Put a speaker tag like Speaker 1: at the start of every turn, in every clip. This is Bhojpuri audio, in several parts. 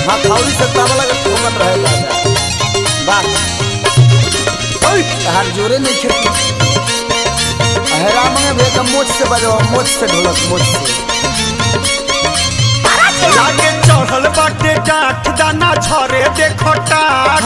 Speaker 1: हथौड़ी से तबला के ठोकत रहे दादा। वाह तहार जोरे नहीं खेती अहराम में भेद मोच से बजो, मोच से ढोलक, मोच से
Speaker 2: लागे चढ़ल बाटे डांठ दाना झरे देखो टाट।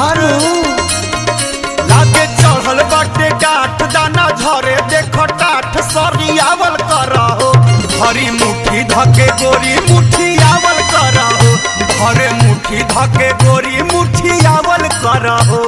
Speaker 2: लागे चढ़ल बाटे डांठ दाना झरे देखो टाट। सरियावल करहो भरी मुट्ठी धके गोरी मुट्ठी आवल करहो। भरे मुट्ठी धके गोरी मुट्ठी आवल करहो।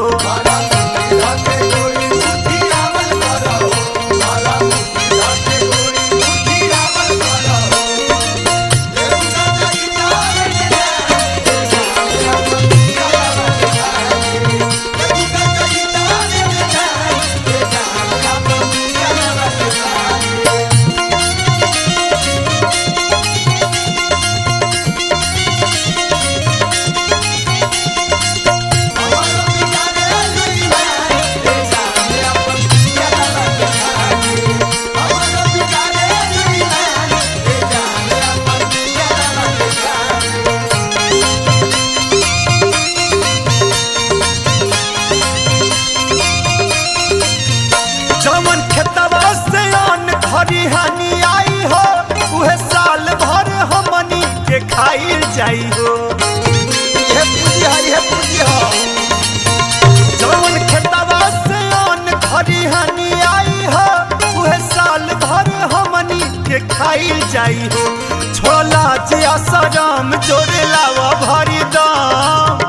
Speaker 2: खाई जाई हो
Speaker 1: ये पूजी है, ये पूजी हो।
Speaker 2: जवन खेतवा से अन्न खरिहानी आई हो उहे साल भर हमनी के खाई जाई हो। छोला जे असरम जोरे लावा भरी दाम।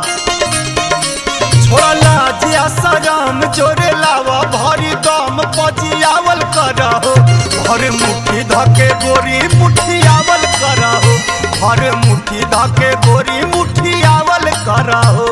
Speaker 2: छोला जे असरम जोरे लावा भरी दाम। पजियावल करहो भर मुट्ठी धके गोरी मुट्ठी आवल करहो। भर मुट्ठी धके गोरी मुट्ठी आवल करहो।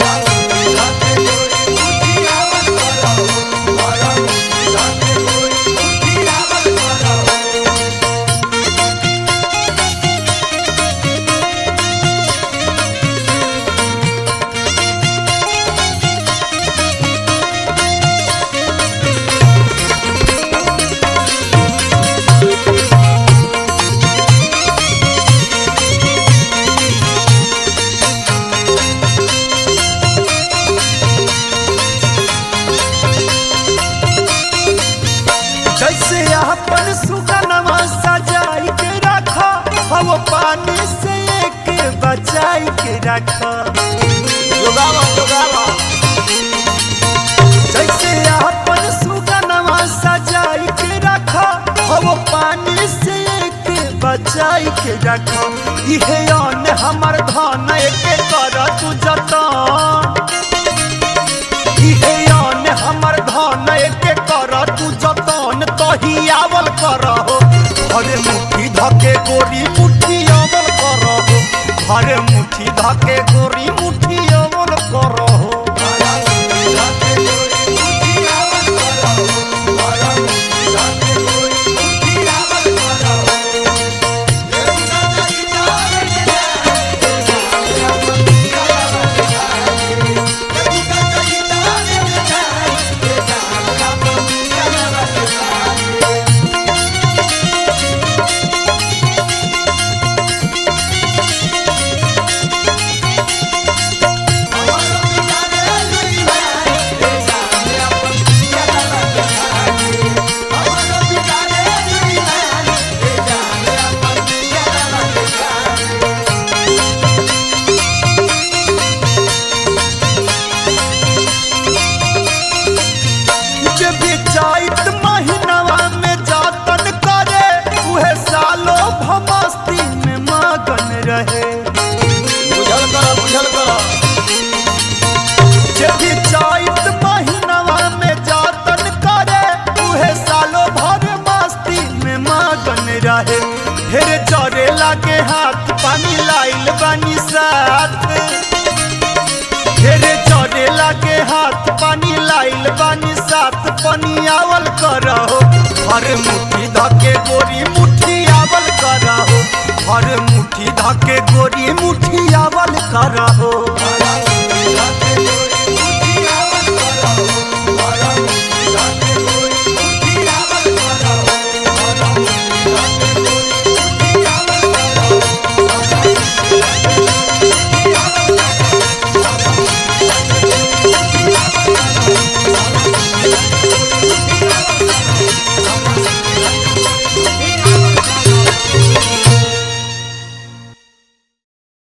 Speaker 2: जैसे अपन सुगनमा सजाई के रखा हम पानी से एक बचाई के रखा।
Speaker 1: जोगावा जोगावा
Speaker 2: जैसे अपन सुगनमा सजाई के रखा हम पानी से एक बचाई के रखा। इहे अन्न हमर धन एक कर तू जतन। इहे अन्न हमर धन एक कर तू जतन। तही आवल करहो भरे मुट्ठी धके गोरी मुट्ठी आवल करहो। भरे मुट्ठी धके गोरी मुट्ठी आवल करहो। चैत महीनवा में जातन करे उहे सालो भमस्ती में मगन रहे।
Speaker 1: बुझल करा, बुझल करा।
Speaker 2: जे भी चैत महीनवा में जातन करे उहे सालो भर मस्ती में मगन रहे। ढेर जरे लागे हाथ पानी लाइल बानी साथ। ढेर जरे लागे हाथ पानी लाइल बानी साथ। पनियावल करहो भर मुट्ठी धके गोरी मुट्ठी आवल करहो। भर मुट्ठी धके गोरी मुट्ठी आवल करहो।